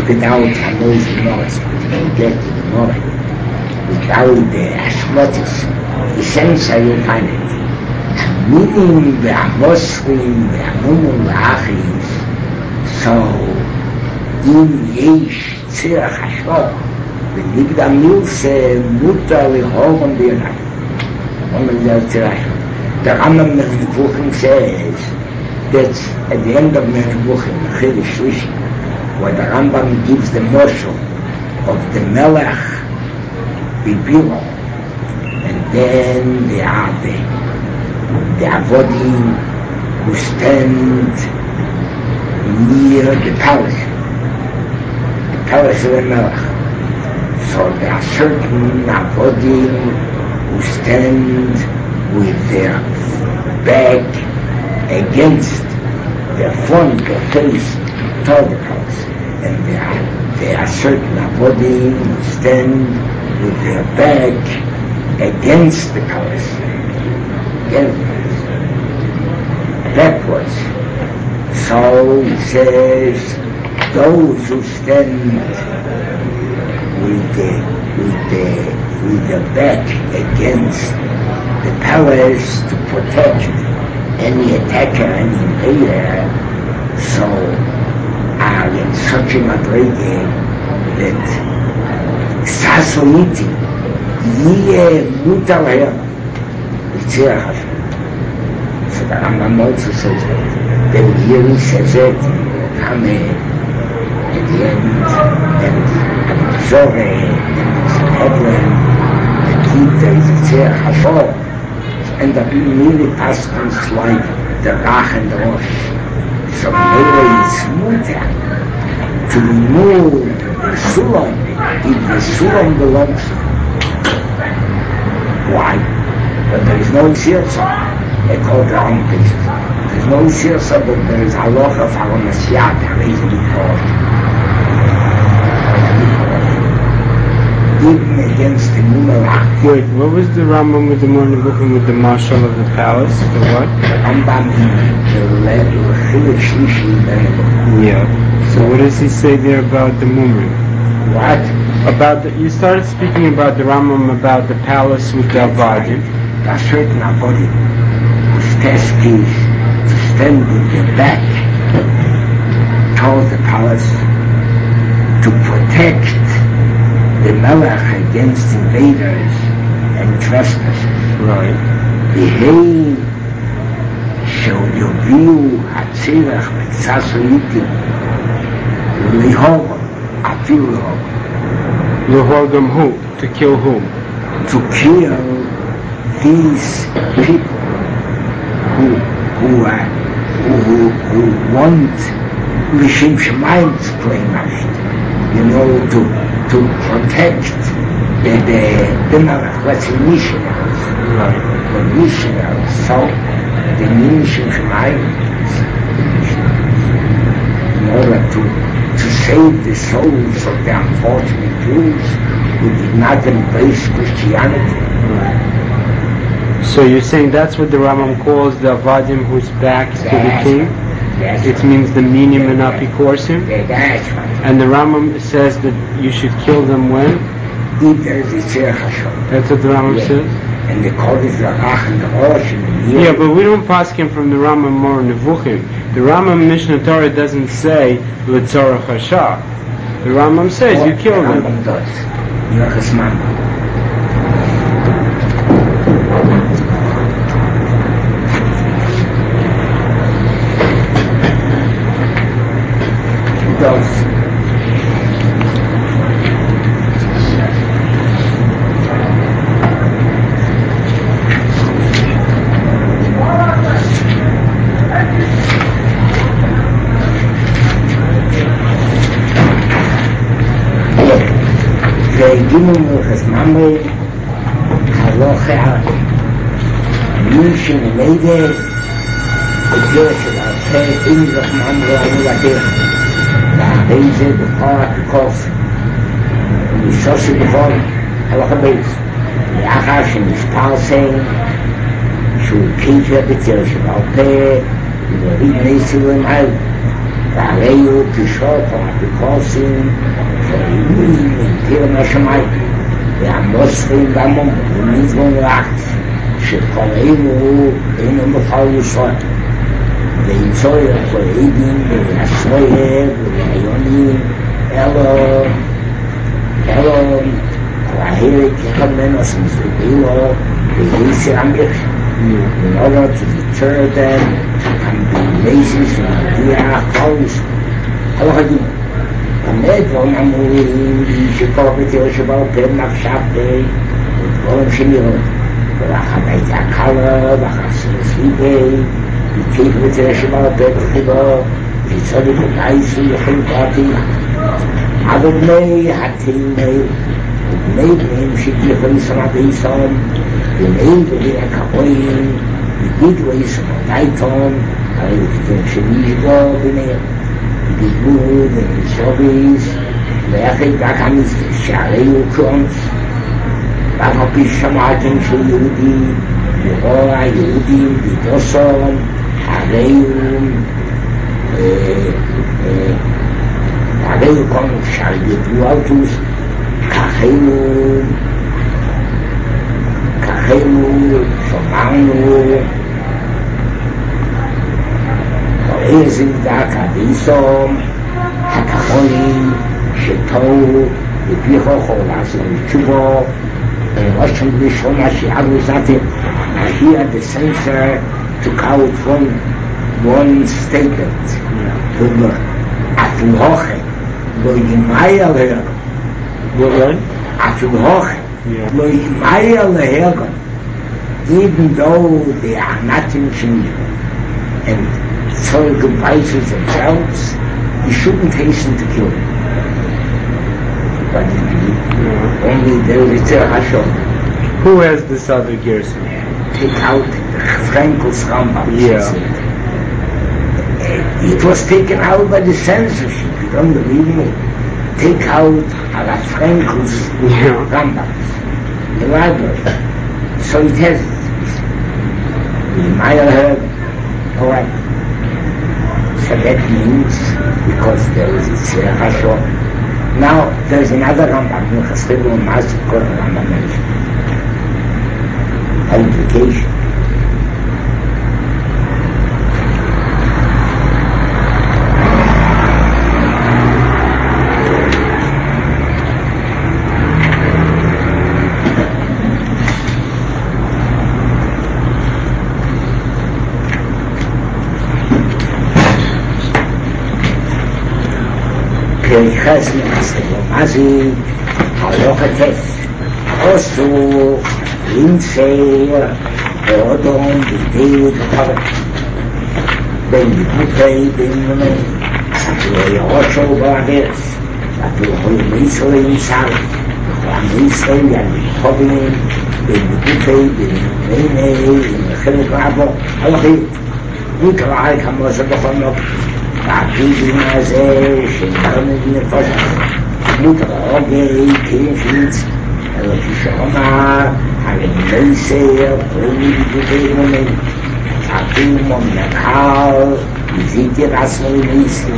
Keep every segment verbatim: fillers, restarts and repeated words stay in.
without a noise in noise, get noise, without the ashmotis, the sense I will find it. Meaning the Amosrim, the Amumun, the Achis, so in Yesh, Tzirach Hashor, the Nigda Milse, Mutter, the Hogan, the Rai. The Rambam Nevuchim says that at the end of Nevuchim, Chilei Shlishi, where the Rambam gives the morsel of the Melech Bibiro, and then the Abbe, the Avodim who stand near the palace, the palace of the Melech. So there are certain Avodim who stand with their back against their front, their face toward the palace, and there are, there are certain Avodim who stand with their back against the palace, against the palace, backwards. So he says, those who stand with the with the with the back against the palace to protect any attacker, any invader, so are in such a madrige that Sasoiti Yeh Mutar Hayam Yitzirach Hashem. So the Rambam also says that. Then here he says it in Hame at the end, and Zoreh, and Hebron, there is a Tzirach Hashor, and the really paskins like the Rach and the Rosh. So maybe it's mutter to remove the Sulam if the Sulam belongs to him. Why? But there is no Sirsa, they call the wrong pieces. There is no Sirsa, but there is Halacha for a Mashiach, there is a Mikor. Even against the Munarach. Wait, what was the Rambam with the morning booking with the marshal of the palace? The what? The Rambam, the Chilei Shlishi. Yeah. So what does he say there about the Mumrim? What? About the, you started speaking about the Rambam about the palace with the Avadim. There are certain Avadim whose task is to stand with their back towards the palace to protect the Melech against invaders and trespassers. Right. Behei she'oyoviu hatzirach v'tzasoitim lihogam afilu lihogam. Lihogam who? To kill whom? To kill these people who who uh, who, who want L'Shem Shemayim to play Mashit. You know, to to protect the the the Melech, let's say missionaries, right? The missionaries. So the mission from I, in order to to save the souls of the unfortunate Jews who did not embrace Christianity. Right. So you're saying that's what the Rambam calls the Avadim whose backs to the king? That's it right. Means the minim and apikorsim? Yeah, that's right. And the Rambam says that you should kill them when? If there is a Tzirach Hashor. That's what the Rambam yeah. says? And the code is the Rach and the Rosh and the Yeah, but we don't pass him from the Rambam more Nevuchim. The Rambam Mishnah Torah doesn't say L'tzorach Hashar. The Rambam says or you kill the them. Rambam does. Yerachas Mamba. Does. והגימו מלכס ממרי הלוכה מי שנלדה בגלל של הרבה אין לך ממרי ענו לדרך והרי זה בכל הקוף וניסוס בכל הלוכה בייס לאחר שנשפר סן שהוא קיפה בציר של הרבה ולהריד נסי ומעל והריהו פישות האפיקוסים שהאימים נמתיר מהשמיים והמוסרים והמומרים נזבון רץ שכל אלו אינו מפעל ישראל וימצוא לכל עדים ולהסויב ולהיונים אלו אלו להירק אחד מנוס מסביבילו ויסר המרש in order to deter them and be racist and idea close הלכים באמת דברים אמורים שכל בתיאור שבאו פן נפשבתי ודברים שנראו ולאחר הייתה הקלה ואחר סביבי וכיף בתיאור שבאו פן וחילו וצודק ודייסו יחלקותי אבל בני התאימי ובני בנים שגיחו יסון הדייסון ומאין בבין הקרואים וגידו יסון הדייתון הרי וכתוב שנשבו ביניהם גידו ונשוביס ויחד רק המסגש שערי וקרונס ואף הפי שמעתם של יהודי לרוע היהודים בידוסון הרי הרי כל אפשר ידעו אלטוס כחנו כחנו שמענו איזה דק הדיסום הכחונים שטעו ופיחו חולס ותשובו ראשון ראשונה שיערו זאתם here the censor took out from one statement to the אפילו הוכן לא ימאי עליהם אפילו הוכן לא ימאי עליהם even though they are not in Geneva and so devices themselves, you shouldn't hasten to kill them. But yeah. Only there is a Hashem. Who has this other Gerson? Take out Frankel's Rambam. Yeah. It was taken out by the censorship, you don't believe me. Take out Ala Frankel's yeah. Rambam. The library. So it has you might have heard, all right. So that means, because there is a Tzir HaShor. Now, there is another Rambam, Chasribu Masik Kor Rambam mentioned. An implication. פרחס מעשרו, מה זה הלוך הטף? עשו לינצר ואודום בידי ותורת בין דיבוטי בין מוני אפילו ירושו בארץ אפילו יכולים לישראל צהל יכולים לישראל ילכובים בין דיבוטי בין מוני חלק מעבור הלכים נקרא כמוס בכל נוקר והפידים הזה שנתונת נפושת מותר הרוגי כנפיץ אלא כשאומר הרי מייסר פרימי בגודי מוני אפילו מומן הקהל הזיתי את עצמו למייסר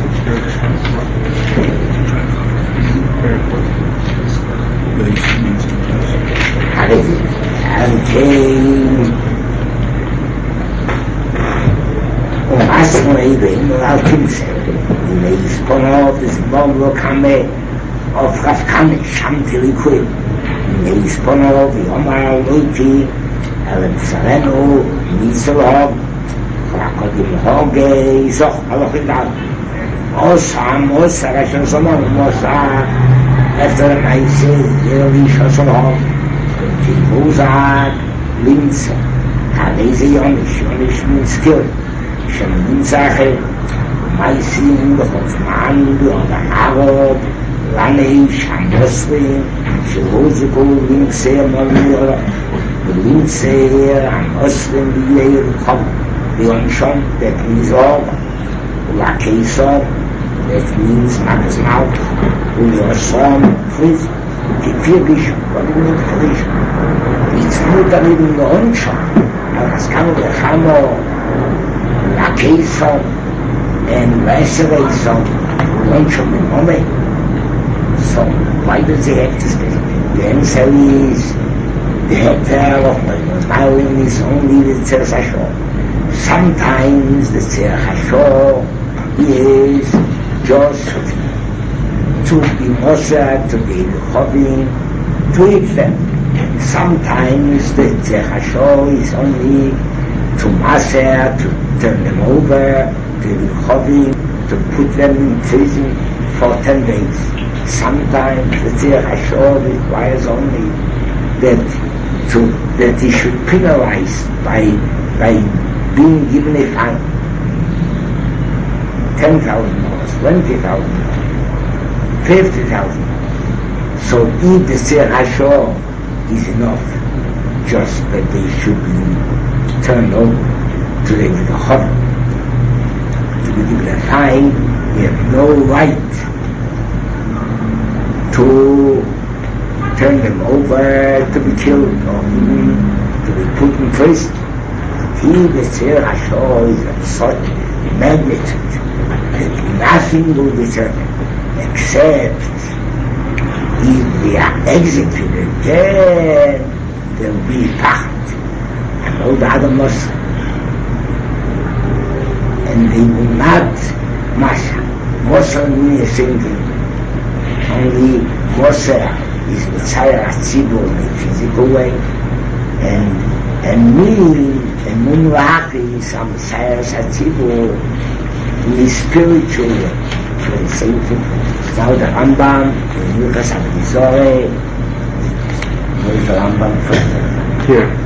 הרי כן ומאסנו איבן על כנסה ולהספונו בזבוב לא קמה auf Rafkane, Shamti Liquid, Neispono, Viomar, Luti, Elemsareno, Nisolov, Krakodim Hoge, Zoch, Alochidal, Osam, Osa, Rashon Solom, Osa, after the Maise, Yerli Shosolov, Timuzak, Linsa, Hanese Yonish, Yonish means skill, Shem Linsache, Maisim, the Hofman, the Arab, Lanish, Amosli, Shiloziko, Linksay, Monura, the Linksay, Amosli, the Yair, the Onshon, that means all, La Kesa, that means Max Mouth, who your son, Fritz, Kipirish, what do you mean Fritz? It's not that even the Onshon, as Kamo, La Kesa, and Wesley, so lunch of the moment. So why does he have to stay? The answer is the hotel of Malin is only the Tzerach Hashor. Sometimes the Tzerach Hashor is just to be Mosa, to be Chovin, to eat them. And sometimes the Tzerach Hashor is only to Maser, to turn them over, to be Chovin, to put them in prison for ten days. Sometimes the Tzerach Hashor requires only that to, that he should penalize by by being given a fine, ten thousand dollars, twenty thousand dollars, fifty thousand dollars. So if the Tzerach Hashor is enough, just that they should be turned over to the Chov, to be given a fine, we have no right to turn them over to be killed or even to be put in prison. He, the Tzerach Hashor, is of such magnitude that nothing will deter them except if they are executed, then there will be Pachat and all the other Mosa, and they will not Masa. Mosa means the same thing, only Mosa is Mitzayah Tzibur in a physical way, and and me, and Munlach is a Mitzayah Tzibur in a spiritual way. So the same thing. Now the Rambam, the Milchas Abdizore, where is the Rambam from? Here.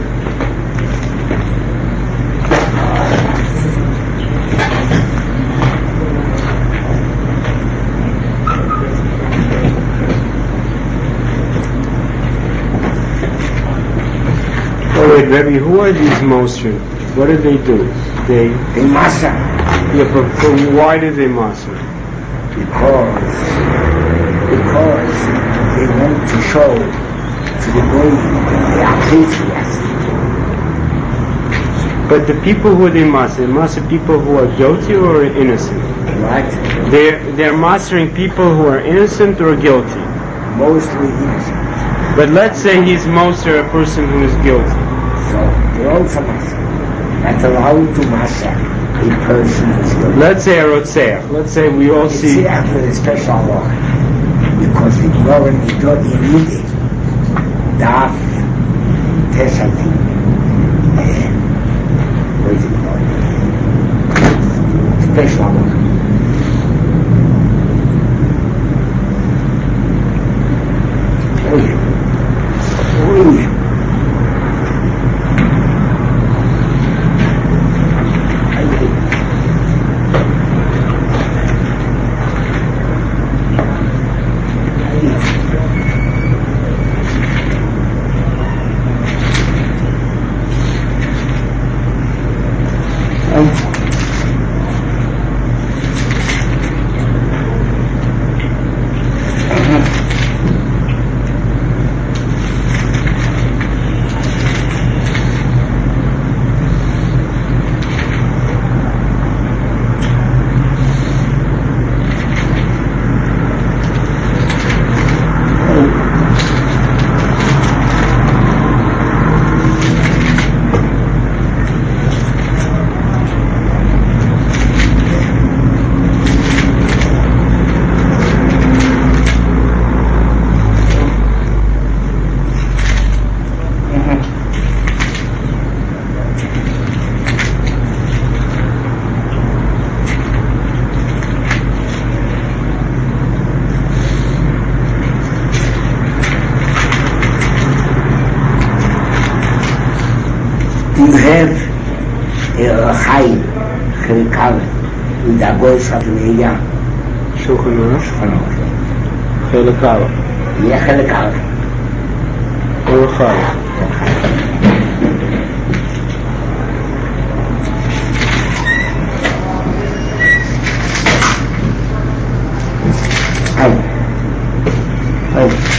Rebbe, who are these Moshe? What do they do? They they masa. Yeah, but, but why do they masa? Because because they want to show to the boy they are patriots. But the people who they masa, they masa people who are guilty or innocent? What? They're they're mastering people who are innocent or guilty. Mostly innocent. But let's say he's master a person who is guilty. So they're also Masa. Not allowed to Masa a person who's guilty. Let's say a Rotzeach. Let's say we all it's see. Rotzeach with a special law. Because the Gemara in Midot Yemide, Daf Tesati, what is it called? Special law. Oh yeah. Oh yeah. You have a high Chirikal with a voice of the young. Shulchan Aruch? Chirikal. Yeah, Chirikal. Chirikal. Oh. Oh.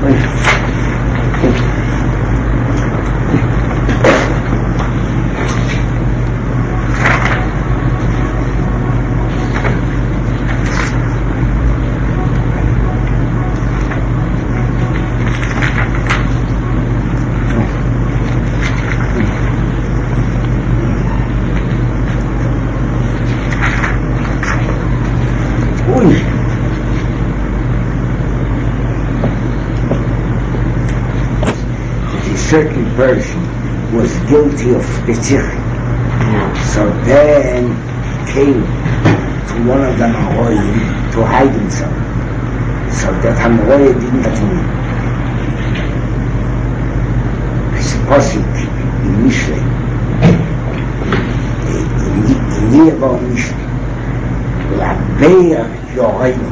Certain person was guilty of Betzich. So then came to one of the Mahoyim to hide himself. So that Hamoy didn't let him in. It's possible in Mishlei. In Yevon Mishlei. Labeir Yoreinu.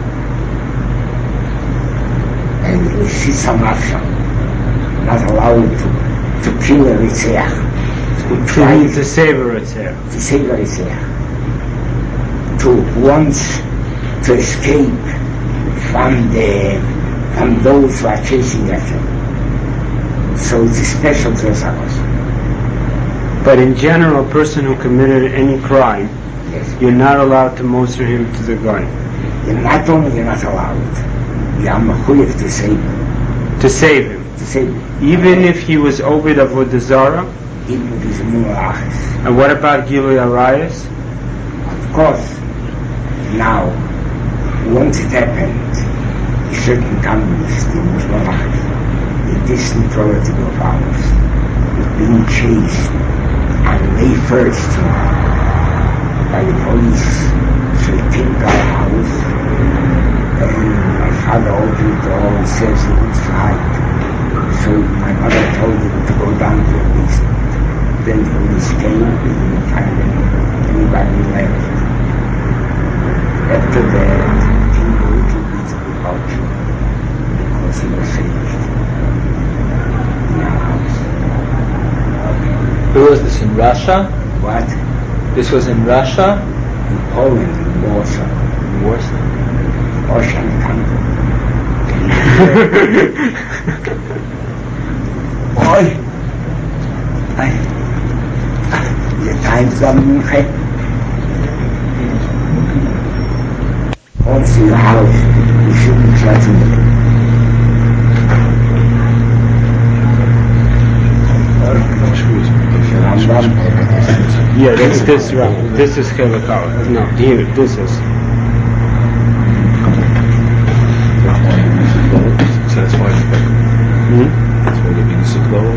And he sits on Afsham. Not allowed to, to kill a Ritzeach, to try to, to save a Ritzeach. To save a Ritzeach. To once to escape from the from those who are chasing after him. So it's a special trespass. But in general, a person who committed any crime, yes, you're not allowed to moser him to the gun. You're not only you're not allowed, you are mechuyev to save him. To save him. To save him. Even if he was Ovid Avodah Zarah? Even if he's Mulachis. And what about Gilui Arayos? Of course. Now, once it happened, a certain communist in Mulachis, a distant relative of ours, was being chased on May first by the police. So he came to our house, and my father opened the door and says he wants to hide. So my mother told him to go down to the basement. Then the police came, and he didn't find anybody left. After that, he knew a little bit about him, because he was saved in our house. Where was this, in Russia? What? This was in Russia? In Poland, in Warsaw. In Warsaw? Warsaw Country. Boy, I, the times are moving. Once in the house, you shouldn't threaten me. Yeah, that's this round. This is Chelakal. No, here, this is. So that's why it's better. Hmm? That's why the Venus is lower.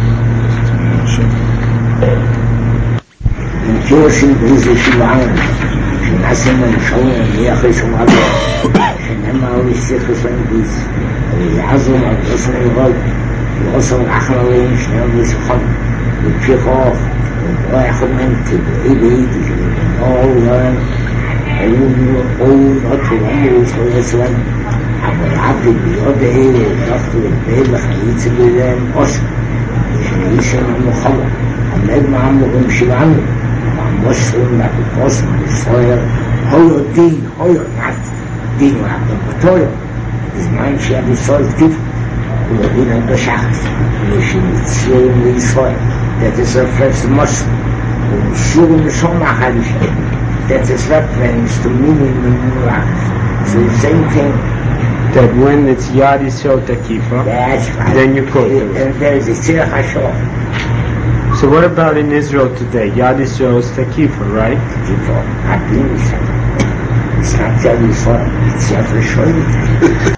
In Kyoshi, this is Shivang. Shinasim and Shon, Yachis and Wagner. Shinema, we see for some peace. Yazum, and Yosem and Rod. Yosem, Achnalim, Shnel, Vishon. We pick off. We recommend to the Ibid, all learn. All not to one, so yes, one. אבל עבד ביוד אלה, דווקא לבלח, היצא בלהם אוסק, שנעישם המוחלו, עמד מהמורים שלנו, והמוסרים מהקופוסם, בסויר, הויו דין, הויו נת, דין מהקופטויר, בזמן שידו סויר טיפ, ולדין על בשחס, ושנצירים לישראל, that is the first Muslim, ומשירים לשום החדישה, that is reference to meaning in Mulachis. So the same thing, that when it's Yad Yisrael Takifa, right. then you quote it. And there's a Tzir Hashor. So what about in Israel today? Yad Yisrael is Takifa, right? Takifa, not being Yisrael. It's not Yad Yisrael, it's Yad Rishon.